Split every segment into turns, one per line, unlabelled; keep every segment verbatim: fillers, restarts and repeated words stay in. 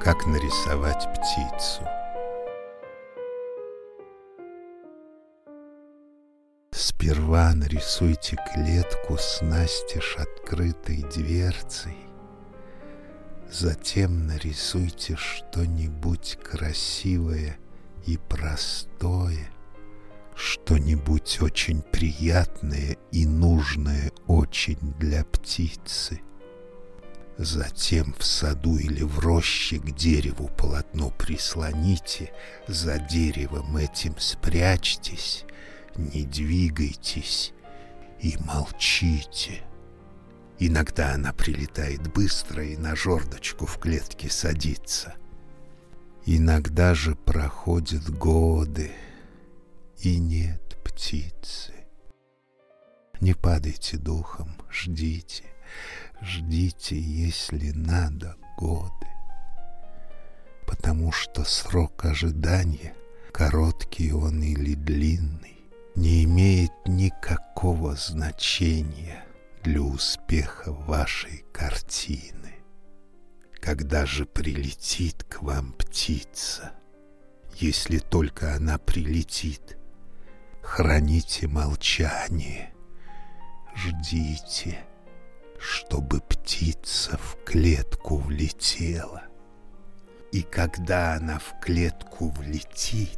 Как нарисовать птицу? Сперва нарисуйте клетку с настежь открытой дверцей, затем нарисуйте что-нибудь красивое и простое, что-нибудь очень приятное и нужное очень для птицы. Затем в саду или в роще к дереву полотно прислоните, за деревом этим спрячьтесь, не двигайтесь и молчите. Иногда она прилетает быстро и на жердочку в клетке садится. Иногда же проходят годы, и нет птицы. Не падайте духом, ждите, ждите, если надо, годы. Потому что срок ожидания, короткий он или длинный, не имеет никакого значения для успеха вашей картины. Когда же прилетит к вам птица, если только она прилетит, храните молчание, ждите, чтобы птица в клетку влетела. И когда она в клетку влетит,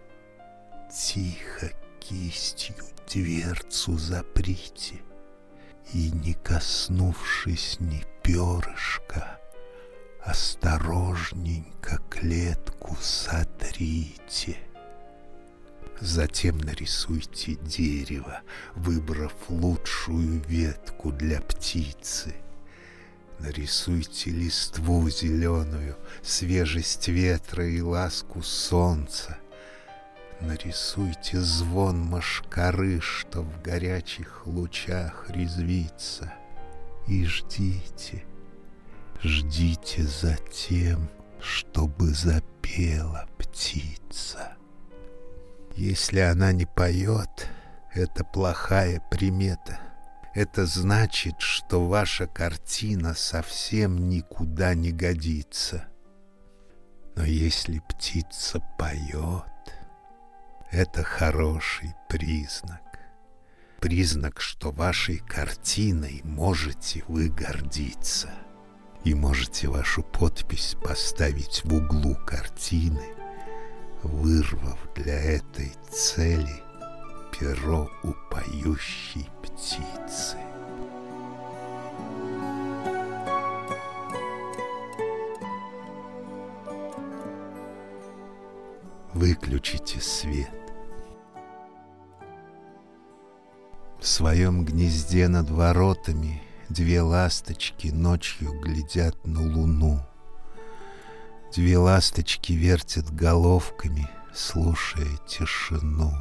тихо кистью дверцу заприте и, не коснувшись ни перышка, осторожненько клетку сотрите. Затем нарисуйте дерево, выбрав лучшую ветку для птицы. Нарисуйте листву зеленую, свежесть ветра и ласку солнца. Нарисуйте звон мошкары, что в горячих лучах резвится. И ждите, ждите за тем, чтобы запела птица. Если она не поет, это плохая примета. Это значит, что ваша картина совсем никуда не годится. Но если птица поет, это хороший признак. Признак, что вашей картиной можете вы гордиться. И можете вашу подпись поставить в углу картины, вырвав для этой цели перо у поющей птицы. Выключите свет. В своем гнезде над воротами две ласточки ночью глядят на луну. Две ласточки вертят головками, слушая тишину.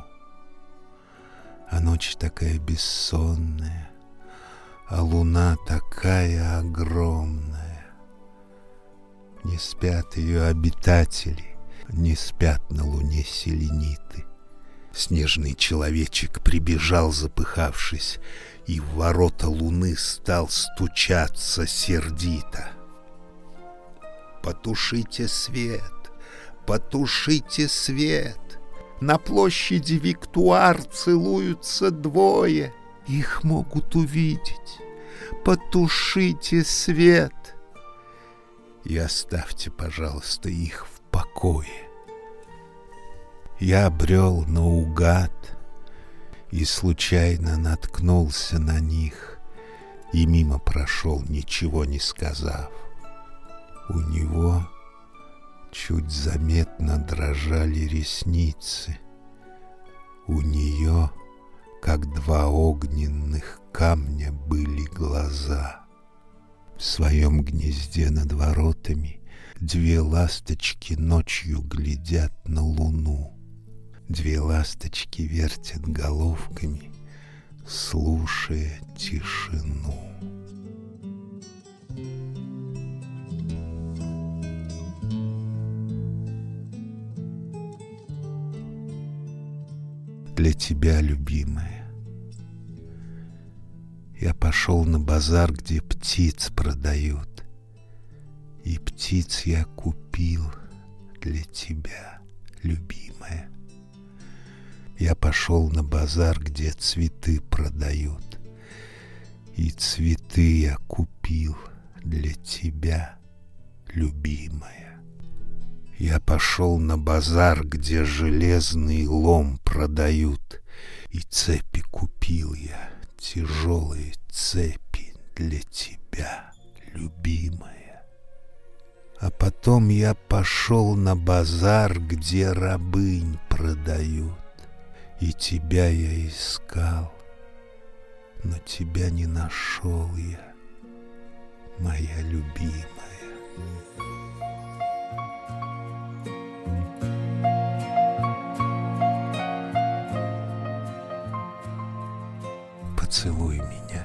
А ночь такая бессонная, а луна такая огромная. Не спят ее обитатели, не спят на луне селениты. Снежный человечек прибежал, запыхавшись, и в ворота луны стал стучаться сердито. «Потушите свет! Потушите свет! На площади Виктуар целуются двое, их могут увидеть. Потушите свет! И оставьте, пожалуйста, их в покое». Я брел наугад и случайно наткнулся на них, и мимо прошел, ничего не сказав. У него чуть заметно дрожали ресницы. У нее, как два огненных камня, были глаза. В своем гнезде над воротами две ласточки ночью глядят на луну. Две ласточки вертят головками, слушая тишину. Для тебя, любимая, я пошел на базар, где птиц продают, и птиц я купил. купил для тебя, любимая. Я пошел на базар, где цветы продают, и цветы я купил для тебя, любимая. Я пошел на базар, где железный лом продают, и цепи купил я, тяжелые цепи для тебя, любимая. А потом я пошел на базар, где рабынь продают, и тебя я искал, но тебя не нашел я, моя любимая. Поцелуй меня.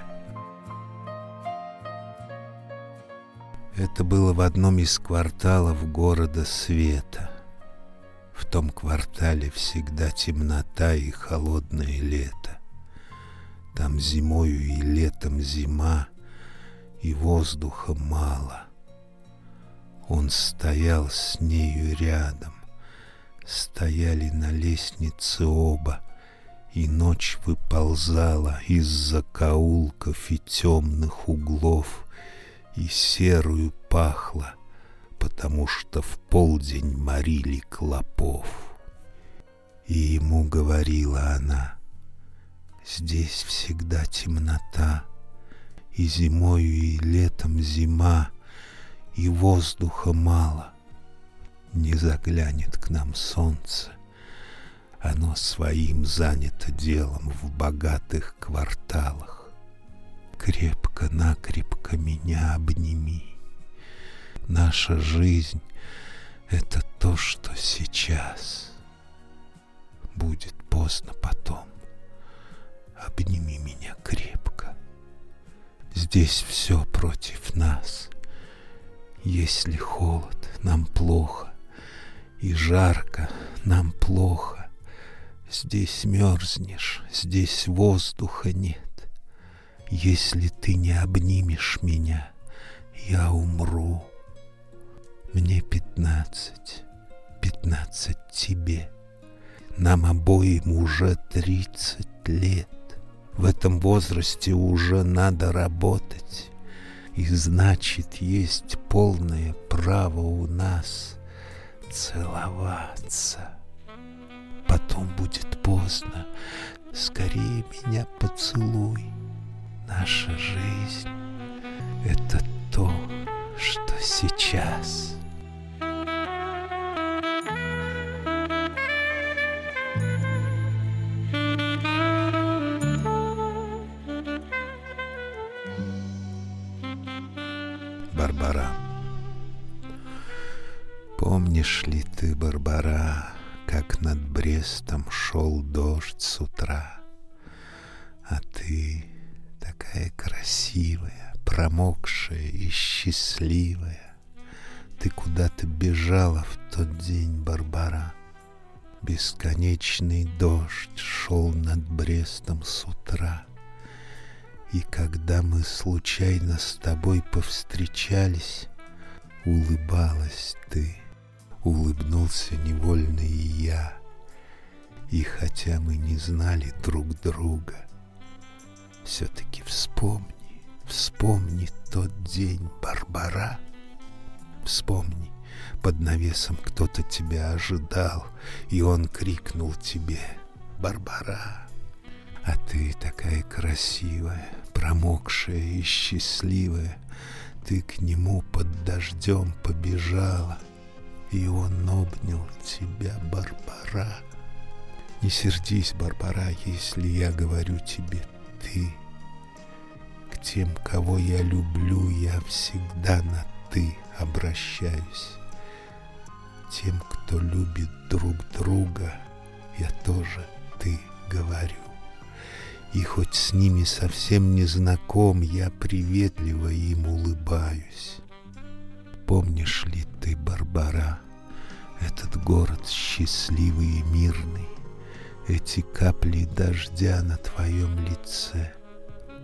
Это было в одном из кварталов города света. В том квартале всегда темнота и холодное лето. Там зимою и летом зима, и воздуха мало. Он стоял с нею рядом, стояли на лестнице оба, и ночь выползала из закоулков и темных углов, и серую пахла, потому что в полдень морили клопов. И ему говорила она: здесь всегда темнота, и зимою и летом зима, и воздуха мало. Не заглянет к нам солнце, оно своим занято делом в богатых кварталах. Крепко-накрепко меня обними. Наша жизнь — это то, что сейчас. Будет поздно потом. Обними меня крепко. Здесь все против нас. Если холод, нам плохо, и жарко, нам плохо. Здесь мерзнешь, здесь воздуха нет. Если ты не обнимешь меня, я умру. Мне пятнадцать, пятнадцать тебе. Нам обоим уже тридцать лет. В этом возрасте уже надо работать. И значит, есть полное право у нас целоваться. Потом будет поздно. Скорее меня поцелуй. Наша жизнь — это то, что сейчас. Барбара. Помнишь ли ты, Барбара, как над Брестом шел дождь с утра, а ты такая красивая, промокшая и счастливая. Ты куда-то бежала в тот день, Барбара. Бесконечный дождь шел над Брестом с утра. И когда мы случайно с тобой повстречались, улыбалась ты, улыбнулся невольно и я. И хотя мы не знали друг друга, все-таки вспомни, вспомни тот день, Барбара. Вспомни, под навесом кто-то тебя ожидал, и он крикнул тебе: Барбара. А ты такая красивая, промокшая и счастливая. Ты к нему под дождем побежала, и он обнял тебя, Барбара. Не сердись, Барбара, если я говорю тебе «ты». К тем, кого я люблю, я всегда на «ты» обращаюсь. Тем, кто любит друг друга, я тоже «ты» говорю. И хоть с ними совсем не знаком, я приветливо им улыбаюсь. Помнишь ли ты, Барбара, этот город счастливый и мирный, эти капли дождя на твоем лице?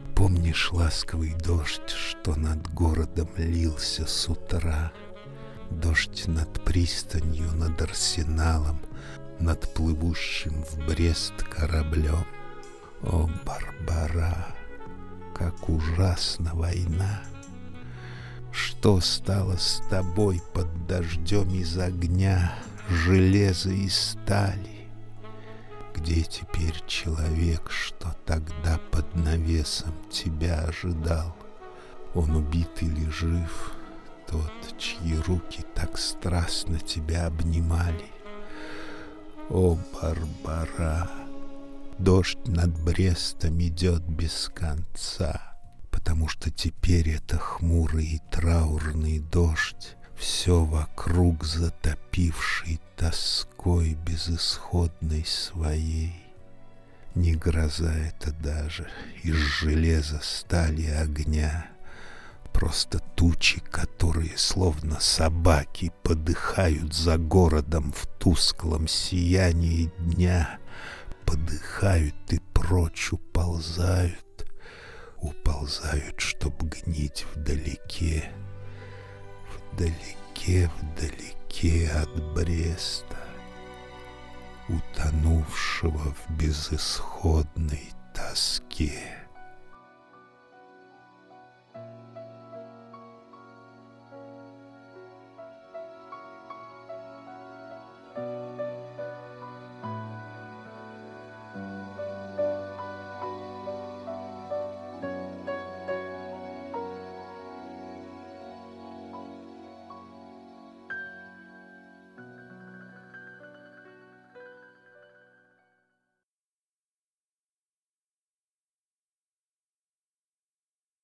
Помнишь ласковый дождь, что над городом лился с утра? Дождь над пристанью, над арсеналом, над плывущим в Брест кораблем. О, Барбара, как ужасна война! Что стало с тобой под дождем из огня, железа и стали? Где теперь человек, что тогда под навесом тебя ожидал? Он убит или жив, тот, чьи руки так страстно тебя обнимали? О, Барбара, дождь над Брестом идет без конца, потому что теперь это хмурый и траурный дождь, все вокруг затопивший тоской безысходной своей. Не гроза это даже из железа, стали, огня, просто тучи, которые, словно собаки, подыхают за городом в тусклом сиянии дня, подыхают и прочь уползают, уползают, чтоб гнить вдалеке, вдалеке, вдалеке от Бреста, утонувшего в безысходной тоске.